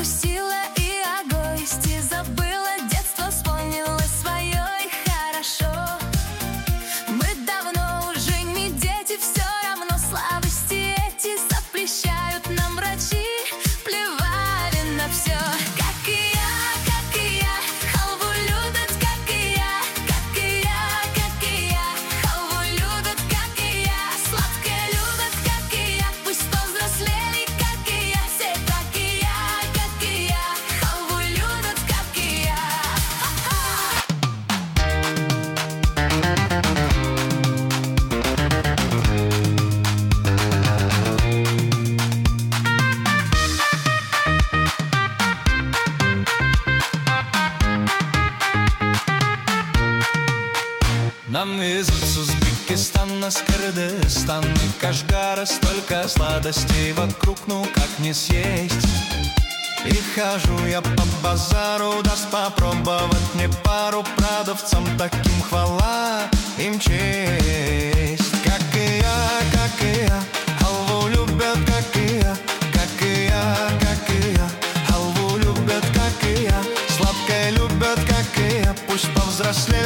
закусила и о гости забыла. Детство вспомнила свое и хорошо. Мы давно уже не дети, все равно слабости эти запрещают нам врачи. Плевали на все. Как и я, халву любят, как и я, как и я, как и я. Халву любят, как и я, сладкое любят, как и я. Пусть повзрослели, как и я, все так и я, как и я. Халву любят, как и я. Нам везут с Узбекистана, с Кыргызстана и Кашгара. Столько сладостей вокруг, ну как не съесть. И хожу я по базару, даст попробовать мне пару. Продавцам таким хвала, им честь. Как и я, халву любят, как и я, как и я, как и я. Халву любят, как и я, сладкое любят, как и я. Пусть повзрослеют,